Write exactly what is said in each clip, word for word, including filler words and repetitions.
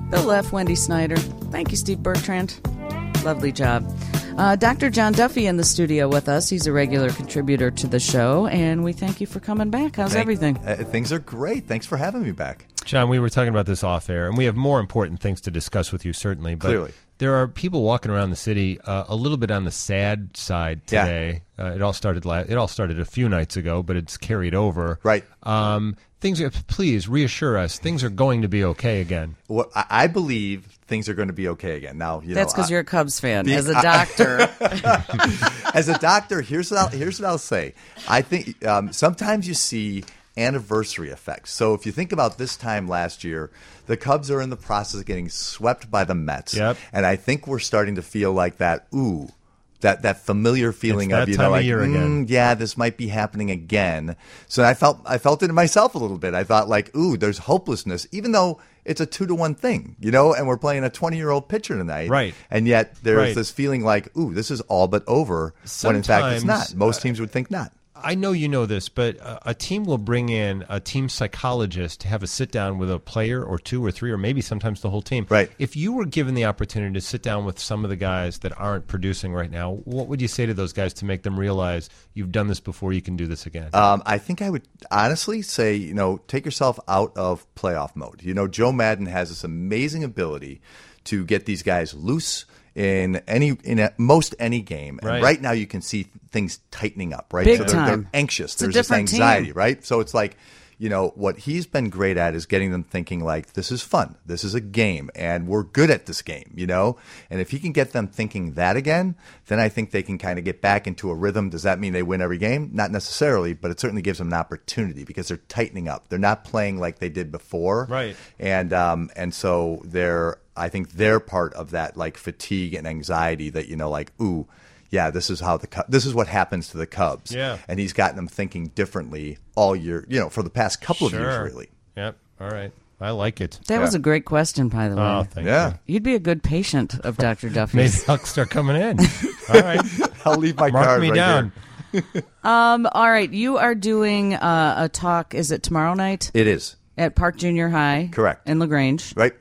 Bill F., Wendy Snyder. Thank you, Steve Bertrand. Lovely job. Uh, Doctor John Duffy in the studio with us. He's a regular contributor to the show, and we thank you for coming back. How's Thank, everything? Uh, things are great. Thanks for having me back. John, we were talking about this off air, and we have more important things to discuss with you, certainly. But Clearly. There are people walking around the city uh, a little bit on the sad side today. Yeah. Uh, it all started la- It all started a few nights ago, but it's carried over. Right. Um, things are, please reassure us. Things are going to be okay again. Well, I believe things are going to be okay again. Now, you That's because know, you're a Cubs fan. the, As a doctor, I, as a doctor, here's what I'll, here's what I'll say. I think um, sometimes you see anniversary effects. So if you think about this time last year, the Cubs are in the process of getting swept by the Mets. Yep. And I think we're starting to feel like that, ooh, that, that familiar feeling It's that of, you time know, of like, year again. mm, yeah, this might be happening again. So I felt I felt it in myself a little bit. I thought like, ooh, there's hopelessness, even though it's a two to one thing, you know, and we're playing a twenty-year-old pitcher tonight. Right. And yet there's Right. this feeling like, ooh, this is all but over, when in fact it's Sometimes, not. Most teams would think not. I know you know this, but a, a team will bring in a team psychologist to have a sit down with a player or two or three or maybe sometimes the whole team. Right. If you were given the opportunity to sit down with some of the guys that aren't producing right now, what would you say to those guys to make them realize you've done this before, you can do this again? Um, I think I would honestly say, you know, take yourself out of playoff mode. You know, Joe Madden has this amazing ability to get these guys loose in any in a, most any game. And right. right now you can see things tightening up, right? Big so they're, time. they're anxious. It's a There's this different anxiety, team. right? So it's like, you know, what he's been great at is getting them thinking like, this is fun. This is a game, and we're good at this game, you know? And if he can get them thinking that again, then I think they can kind of get back into a rhythm. Does that mean they win every game? Not necessarily, but it certainly gives them an opportunity because they're tightening up. They're not playing like they did before. Right. And, um, and so they're, I think they're part of that like fatigue and anxiety that, you know, like, ooh, yeah, this is how the Cub- this is what happens to the Cubs. Yeah. And he's gotten them thinking differently all year, you know, for the past couple Sure. of years, really. Yep. All right. I like it. that Yeah. was a great question, by the way. Oh, thank Yeah. you. You'd be a good patient of Doctor Maybe Duffy's. I'll start coming in. All right. I'll leave my Mark card me right down. here. Um, all right, you are doing uh, a talk. Is it tomorrow night It is. at Park Junior High? Correct. In LaGrange. Right?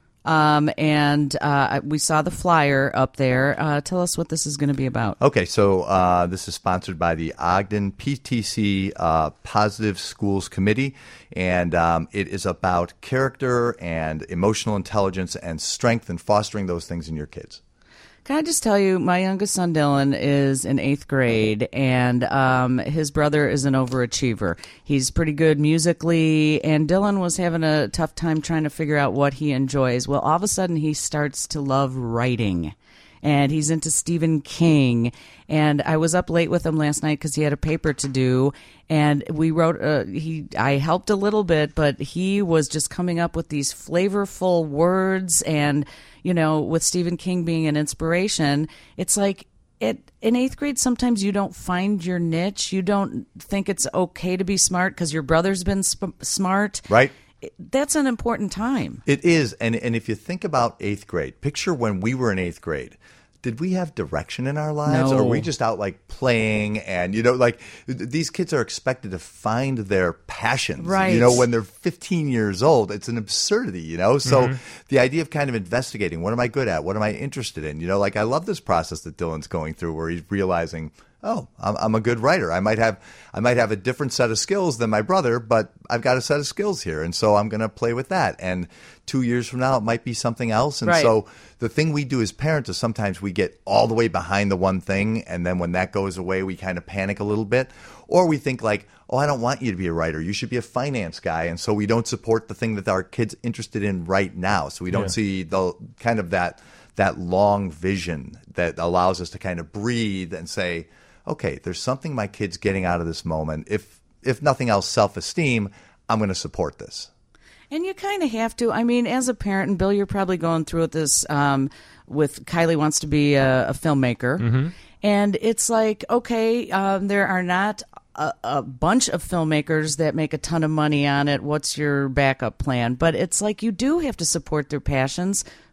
Um, and uh, we saw the flyer up there. Uh, tell us what this is going to be about. Okay, so uh, this is sponsored by the Ogden P T C uh, Positive Schools Committee, and um, it is about character and emotional intelligence and strength and fostering those things in your kids. Can I just tell you, my youngest son Dylan is in eighth grade, and um, his brother is an overachiever. He's pretty good musically, and Dylan was having a tough time trying to figure out what he enjoys. Well, all of a sudden, he starts to love writing, and he's into Stephen King. And I was up late with him last night because he had a paper to do, and we wrote. Uh, he, I helped a little bit, but he was just coming up with these flavorful words, and you know, with Stephen King being an inspiration, it's like it in eighth grade. Sometimes you don't find your niche. You don't think it's okay to be smart because your brother's been sp- smart. Right? That's an important time. It is, and and if you think about eighth grade, picture when we were in eighth grade. Did we have direction in our lives, No. or were we just out like playing? And you know, like th- these kids are expected to find their passions. Right. You know, when they're fifteen years old, it's an absurdity. You know, so Mm-hmm. the idea of kind of investigating, what am I good at? What am I interested in? You know, like I love this process that Dylan's going through, where he's realizing, oh, I'm, I'm a good writer. I might have I might have a different set of skills than my brother, but I've got a set of skills here, and so I'm going to play with that. And two years from now, it might be something else. And Right. so the thing we do as parents is sometimes we get all the way behind the one thing, and then when that goes away, we kind of panic a little bit. Or we think like, oh, I don't want you to be a writer. You should be a finance guy. And so we don't support the thing that our kid's interested in right now. So we don't Yeah. see the kind of that that long vision that allows us to kind of breathe and say, okay, there's something my kid's getting out of this moment. If if nothing else, self-esteem, I'm going to support this. And you kind of have to. I mean, as a parent, and Bill, you're probably going through this um, with Kylie wants to be a, a filmmaker. Mm-hmm. And it's like, okay, um, there are not a, a bunch of filmmakers that make a ton of money on it. What's your backup plan? But it's like you do have to support their passions.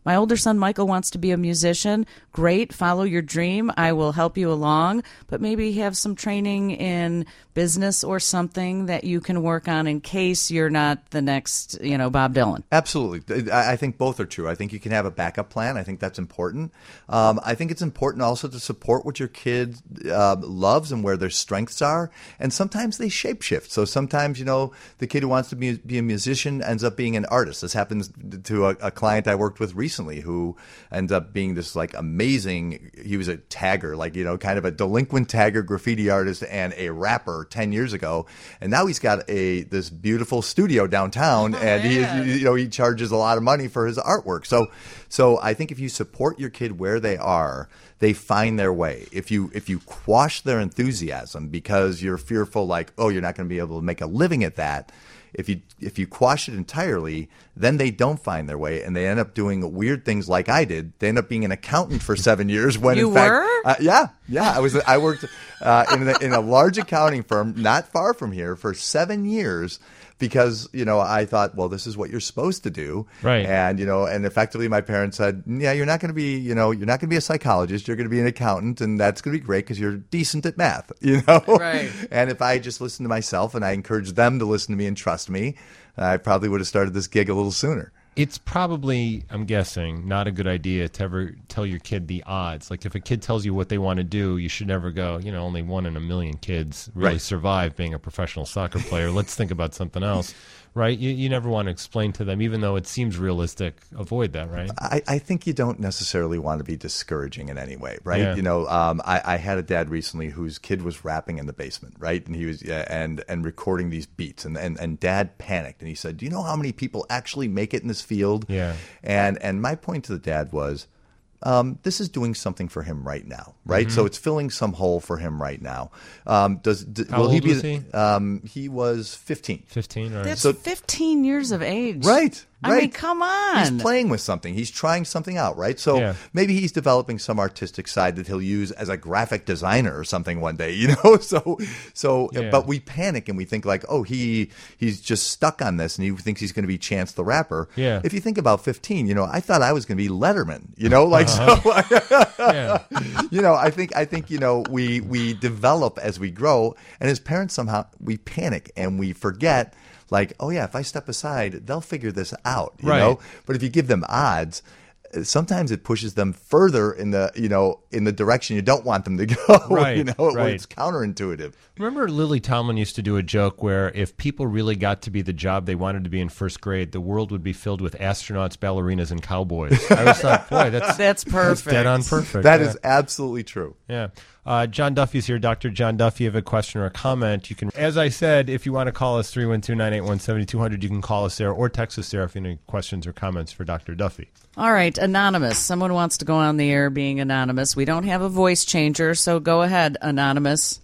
my older son Michael wants to be a musician. Great, follow your dream. I will help you along, but maybe have some training in business or something that you can work on in case you're not the next, you know, Bob Dylan. Absolutely. I I think both are true. I think you can have a backup plan. I think that's important. Um, I think it's important also to support what your kid uh, loves and where their strengths are. And sometimes they shapeshift. So sometimes, you know, the kid who wants to be, be a musician ends up being an artist. This happens to a, a client I worked with recently who ends up being this like amazing, he was a tagger, like, you know, kind of a delinquent tagger, graffiti artist, and a rapper ten years ago. And now he's got a this beautiful studio downtown, oh, and he is, you know, he charges a lot of money for his artwork. So so I think if you support your kid where they are, they find their way. If you if you quash their enthusiasm because you're fearful, like, oh, you're not going to be able to make a living at that, if you if you quash it entirely, then they don't find their way, and they end up doing weird things like I did. They end up being an accountant for seven years. When you in fact, were? Uh, yeah, yeah, I was. I worked uh, in a, in a large accounting firm not far from here for seven years. Because, you know, I thought, well, this is what you're supposed to do. Right. And, you know, and effectively my parents said, yeah, you're not going to be, you know, you're not going to be a psychologist. You're going to be an accountant. And that's going to be great because you're decent at math, you know. Right. And if I just listened to myself and I encouraged them to listen to me and trust me, I probably would have started this gig a little sooner. It's probably, I'm guessing, not a good idea to ever tell your kid the odds. Like if a kid tells you what they want to do, you should never go, you know, only one in a million kids really Right. survive being a professional soccer player. Let's think about something else, right? You, you never want to explain to them, even though it seems realistic, avoid that, right? I, I think you don't necessarily want to be discouraging in any way, right? Yeah. You know, um, I, I had a dad recently whose kid was rapping in the basement, right? And he was uh, and and recording these beats, and, and and dad panicked, and he said, "Do you know how many people actually make it in this field?" Yeah. And and my point to the dad was, Um, this is doing something for him right now, right? Mm-hmm. So it's filling some hole for him right now. Um, does d- How will he old be? was he? Um, he was fifteen. fifteen, all right. That's So- fifteen years of age. Right. I right. mean, come on. He's playing with something. He's trying something out, right? So Yeah. maybe he's developing some artistic side that he'll use as a graphic designer or something one day, you know? So, so, Yeah. but we panic and we think like, oh, he he's just stuck on this and he thinks he's going to be Chance the Rapper. Yeah. If you think about fifteen, you know, I thought I was going to be Letterman, you know, like Uh-huh. so. yeah. You know, I think I think you know we we develop as we grow, and as parents somehow we panic and we forget. Like, oh yeah, if I step aside, they'll figure this out, you Right. know. But if you give them odds, sometimes it pushes them further in the you know in the direction you don't want them to go. Right, You know, where right. it's counterintuitive. Remember Lily Tomlin used to do a joke where if people really got to be the job they wanted to be in first grade, the world would be filled with astronauts, ballerinas, and cowboys. I always thought, boy, that's, That's perfect. dead on perfect. That yeah. is absolutely true. Yeah. Uh, John Duffy's here. Doctor John Duffy, you have a question or a comment, you can, as I said, if you want to call us three one two, nine eight one, seven two zero zero, you can call us there or text us there if you have any questions or comments for Doctor Duffy. All right, anonymous. Someone wants to go on the air being anonymous. We don't have a voice changer, so go ahead, anonymous.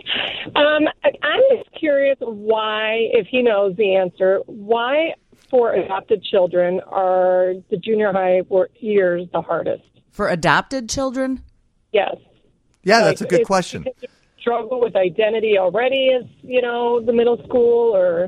Um, I'm just curious why, if he knows the answer, why for adopted children are the junior high wor- years the hardest? For adopted children? Yes. Yeah, Like, that's a good is- question. because you struggle with identity already as, you know, the middle school or...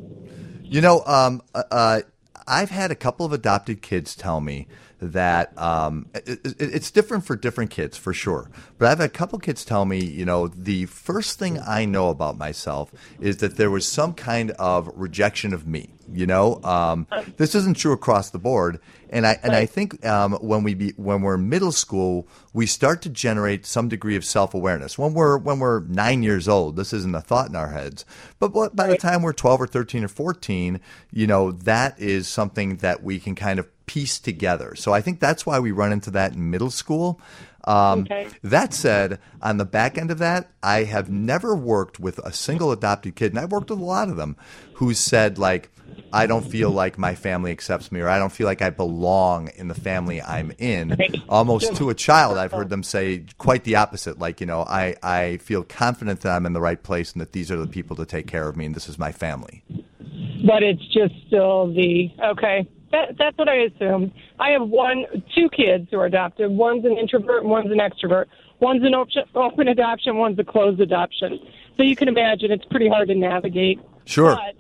You know, um, uh, uh, I've had a couple of adopted kids tell me that um, it, it, it's different for different kids, for sure. But I've had a couple kids tell me, you know, the first thing I know about myself is that there was some kind of rejection of me. You know, um, this isn't true across the board, and I and I think um, when we be when we're in middle school, we start to generate some degree of self awareness. When we're when we're nine years old, this isn't a thought in our heads. But what, by the time we're twelve or thirteen or fourteen, you know, that is something that we can kind of piece together. So I think that's why we run into that in middle school. Um, Okay. That said, on the back end of that, I have never worked with a single adopted kid, and I've worked with a lot of them, who said, like, I don't feel like my family accepts me, or I don't feel like I belong in the family I'm in. Almost to a child, I've heard them say quite the opposite. Like, you know, I, I feel confident that I'm in the right place and that these are the people to take care of me and this is my family. But it's just still the... Okay. That, that's what I assumed. I have one, two kids who are adopted. One's an introvert and one's an extrovert. One's an op- open adoption, one's a closed adoption. So you can imagine it's pretty hard to navigate. Sure. But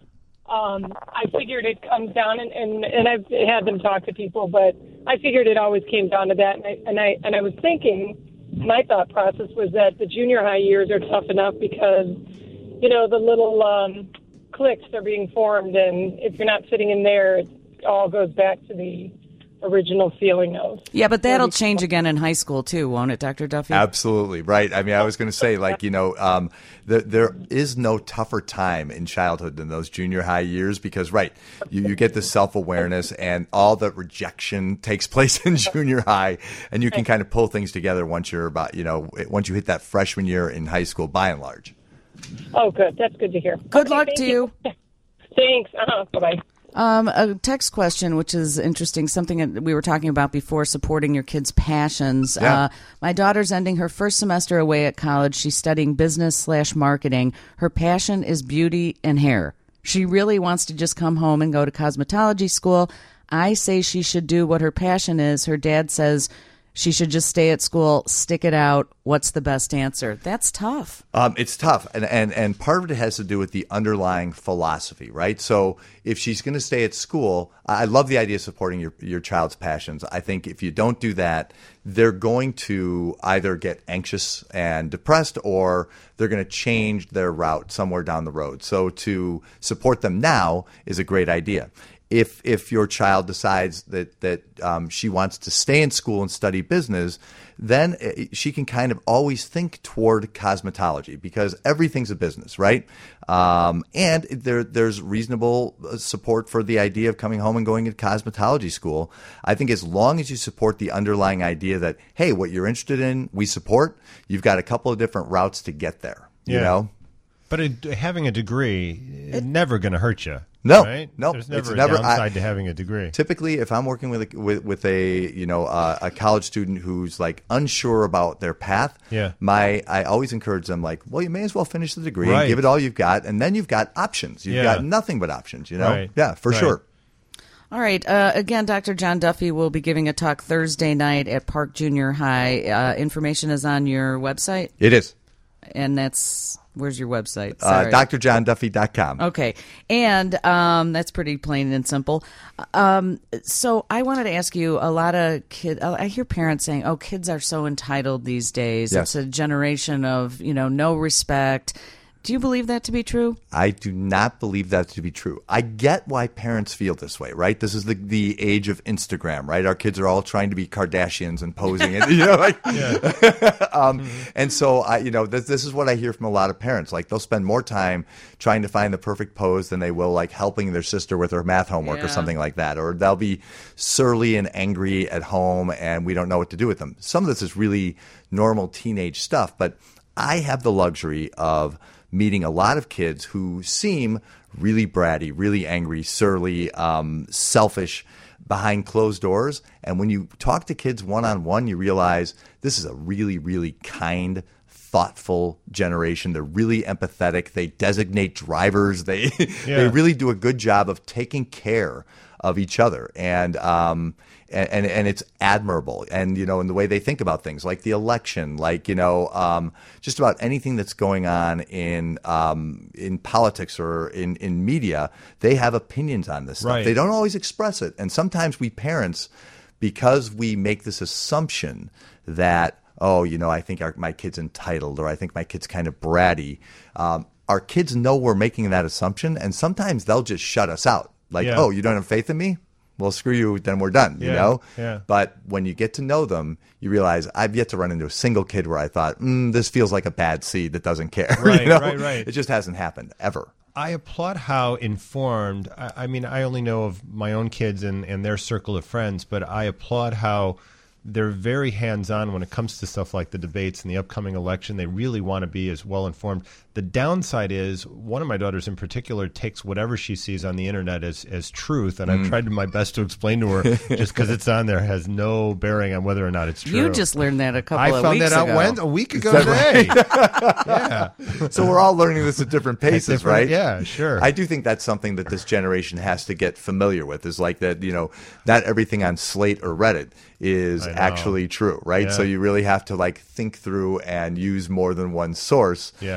Um, I figured it comes down, and, and, and I've had them talk to people, but I figured it always came down to that. And I, and I, and I was thinking, my thought process was that the junior high years are tough enough because, you know, the little um, cliques are being formed, and if you're not fitting in there, it all goes back to the original feeling of. Yeah, but that'll change again in high school too, won't it, Doctor Duffy? Absolutely, right. I mean, I was going to say, like, you know, um, the, there is no tougher time in childhood than those junior high years because, right, you, you get the self-awareness and all the rejection takes place in junior high, and you can kind of pull things together once you're about, you know, once you hit that freshman year in high school, by and large. Oh, good. That's good to hear. Good okay, luck thank to you. you. Thanks. Uh-huh. Bye-bye. Um, a text question, which is interesting, something that we were talking about before, supporting your kids' passions. Yeah. Uh, my daughter's ending her first semester away at college. She's studying business slash marketing. Her passion is beauty and hair. She really wants to just come home and go to cosmetology school. I say she should do what her passion is. Her dad says she should just stay at school, stick it out. What's the best answer? That's tough. Um, it's tough, and, and and part of it has to do with the underlying philosophy, right? So if she's going to stay at school, I love the idea of supporting your, your child's passions. I think if you don't do that, they're going to either get anxious and depressed, or they're going to change their route somewhere down the road. So to support them now is a great idea. If if your child decides that that um, she wants to stay in school and study business, then she can kind of always think toward cosmetology because everything's a business, right? Um, and there there's reasonable support for the idea of coming home and going to cosmetology school. I think as long as you support the underlying idea that, hey, what you're interested in, we support, you've got a couple of different routes to get there, you Yeah. know? But a, having a degree is never going to hurt you. No, right? no, There's never it's a never- downside I- to having a degree. Typically, if I'm working with a, with, with a you know uh, a college student who's like unsure about their path, Yeah. my I always encourage them like, well, you may as well finish the degree Right. and give it all you've got, and then you've got options. You've Yeah. got nothing but options, you know. Right. Yeah, for Right. sure. All right. Uh, again, Doctor John Duffy will be giving a talk Thursday night at Park Junior High. Uh, information is on your website, It is and that's where's your website? uh, Sorry. D R john duffy dot com. Okay, and um, that's pretty plain and simple. Um, so I wanted to ask you, a lot of kids, I hear parents saying, oh, kids are so entitled these days. Yes. It's a generation of, you know, no respect. Do you believe that to be true? I do not believe that to be true. I get why parents feel this way, right? This is the the age of Instagram, right? Our kids are all trying to be Kardashians and posing, and you know, like, um, and so I, you know, this this is what I hear from a lot of parents. Like they'll spend more time trying to find the perfect pose than they will like helping their sister with her math homework Yeah. or something like that, or they'll be surly and angry at home, and we don't know what to do with them. Some of this is really normal teenage stuff, but I have the luxury of meeting a lot of kids who seem really bratty, really angry, surly, um, selfish behind closed doors. And when you talk to kids one-on-one, you realize this is a really, really kind, thoughtful generation. They're really empathetic. They designate drivers. They Yeah. they really do a good job of taking care of each other. And um and, and and it's admirable. And you know, in the way they think about things, like the election, like you know, um, just about anything that's going on in um, in politics or in in media, they have opinions on this stuff. Right. They don't always express it, and sometimes we parents, because we make this assumption that, oh, you know, I think our, my kid's entitled, or I think my kid's kind of bratty. Um, our kids know we're making that assumption, and sometimes they'll just shut us out. Like, Yeah. oh, you don't have faith in me? Well, screw you, then we're done, you Yeah, know? yeah. But when you get to know them, you realize I've yet to run into a single kid where I thought, mm, this feels like a bad seed that doesn't care. Right, you know? right, right. It just hasn't happened, ever. I applaud how informed. I, I mean, I only know of my own kids and, and their circle of friends, but I applaud how they're very hands-on when it comes to stuff like the debates and the upcoming election. They really want to be as well informed. The downside is one of my daughters in particular takes whatever she sees on the internet as, as truth, and I've tried my best to explain to her just because it's on there has no bearing on whether or not it's true. You just learned that a couple I of found weeks that out ago. when, a week ago today. Yeah. So we're all learning this at different paces, different- right? yeah, sure. I do think that's something that this generation has to get familiar with, is like that, you know, not everything on Slate or Reddit is I know. actually true, right? Yeah. So you really have to like think through and use more than one source. Yeah. It's easier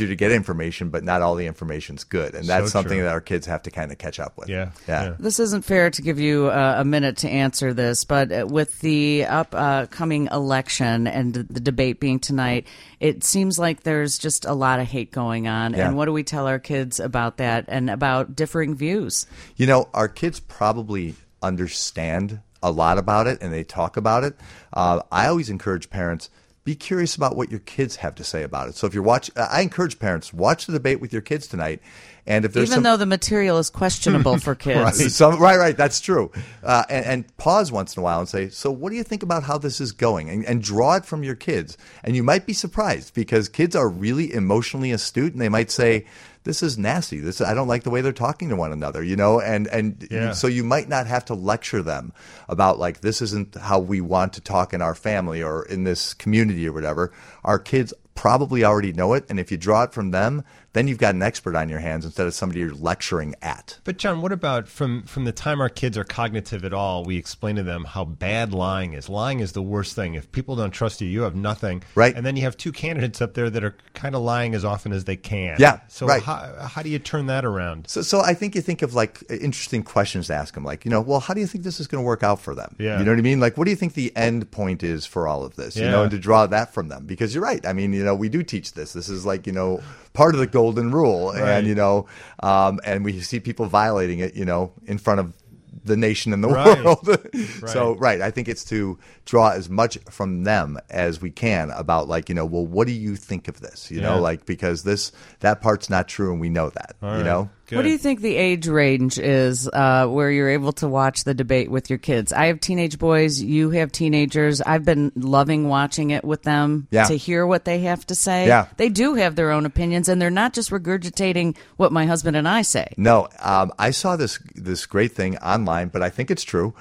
easier to get information, but not all the information's good. And that's So something true. that our kids have to kind of catch up with. Yeah, Yeah. yeah. This isn't fair to give you uh, a minute to answer this, but uh, with the upcoming election and the debate being tonight, it seems like there's just a lot of hate going on. Yeah. And what do we tell our kids about that and about differing views? You know, our kids probably understand a lot about it and they talk about it. Uh, I always encourage parents, be curious about what your kids have to say about it. So if you're watch, I encourage parents, watch the debate with your kids tonight. And if there's Even some, though the material is questionable for kids. Right, some, right, right, that's true. Uh, and, and pause once in a while and say, so what do you think about how this is going? And, and draw it from your kids. And you might be surprised because kids are really emotionally astute and they might say, this is nasty. This I don't like the way they're talking to one another, you know, and and Yeah. so you might not have to lecture them about like this isn't how we want to talk in our family or in this community or whatever. Our kids probably already know it, and if you draw it from them, then you've got an expert on your hands instead of somebody you're lecturing at. But John, what about from from the time our kids are cognitive at all, we explain to them how bad lying is. Lying is the worst thing. If people don't trust you, you have nothing. Right. And then you have two candidates up there that are kind of lying as often as they can. Yeah, So right. how, how do you turn that around? So, so I think you think of like interesting questions to ask them, like, you know, well, how do you think this is going to work out for them? Yeah. You know what I mean? Like, what do you think the end point is for all of this? You know, Yeah. and to draw that from them, because you're right. I mean, you know, we do teach this. This is like, you know, part of the golden rule, Right. and you know, um, and we see people violating it, you know, in front of the nation and the Right. world. So, right, I think it's to draw as much from them as we can about like, you know, well, what do you think of this? You Yeah. know, like because this that part's not true, and we know that. All you right. know. Good. What do you think the age range is uh, where you're able to watch the debate with your kids? I have teenage boys. You have teenagers. I've been loving watching it with them Yeah. to hear what they have to say. Yeah. They do have their own opinions, and they're not just regurgitating what my husband and I say. No, um, I saw this this great thing online, but I think it's true,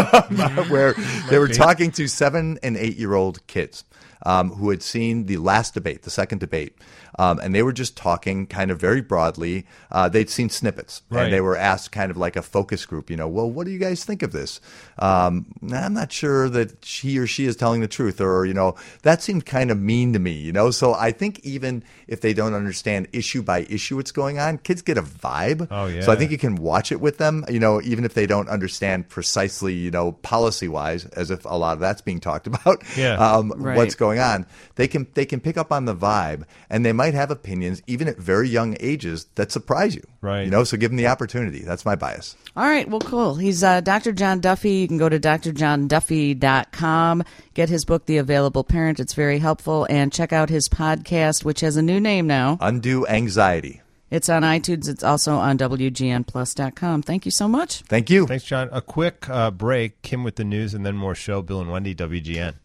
where they were talking to seven and eight year old kids um, who had seen the last debate, the second debate, um, and they were just talking kind of very broadly. Uh, they'd seen snippets, Right. and they were asked kind of like a focus group. You know, well, what do you guys think of this? Um, I'm not sure that he or she is telling the truth, or you know, that seemed kind of mean to me. You know, so I think even if they don't understand issue by issue what's going on, kids get a vibe. Oh, yeah. So I think you can watch it with them, you know, even if they don't understand precisely, you know, policy wise, as if a lot of that's being talked about, Yeah. um, Right. what's going on. They can they can pick up on the vibe, and they might have opinions, even at very young ages, that surprise you. Right. You know, so give them the opportunity. That's my bias. All right, well, cool. He's uh, Doctor John Duffy. You can go to d r john duffy dot com, get his book, The Available Parent. It's very helpful. And check out his podcast, which has a new name now. Undue anxiety. It's on iTunes. It's also on w g n plus dot com. Thank you so much. Thank you. Thanks, John. A quick uh, break. Kim with the news, and then more show. Bill and Wendy, W G N.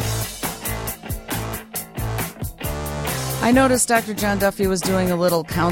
I noticed Doctor John Duffy was doing a little count.